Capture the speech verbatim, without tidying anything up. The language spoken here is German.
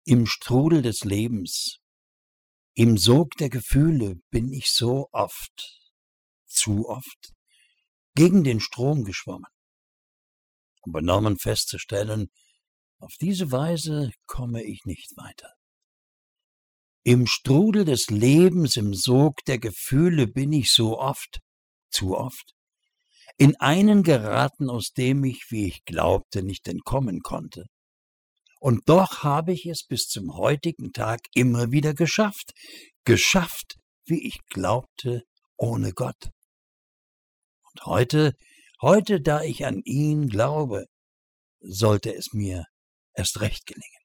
Im Strudel des Lebens, im Sog der Gefühle bin ich so oft, zu oft, gegen den Strom geschwommen, um benommen festzustellen, auf diese Weise komme ich nicht weiter. Im Strudel des Lebens, im Sog der Gefühle bin ich so oft, zu oft, in einen geraten, aus dem ich, wie ich glaubte, nicht entkommen konnte. Und doch habe ich es bis zum heutigen Tag immer wieder geschafft, geschafft, wie ich glaubte, ohne Gott. Und heute, heute, da ich an ihn glaube, sollte es mir erst recht gelingen.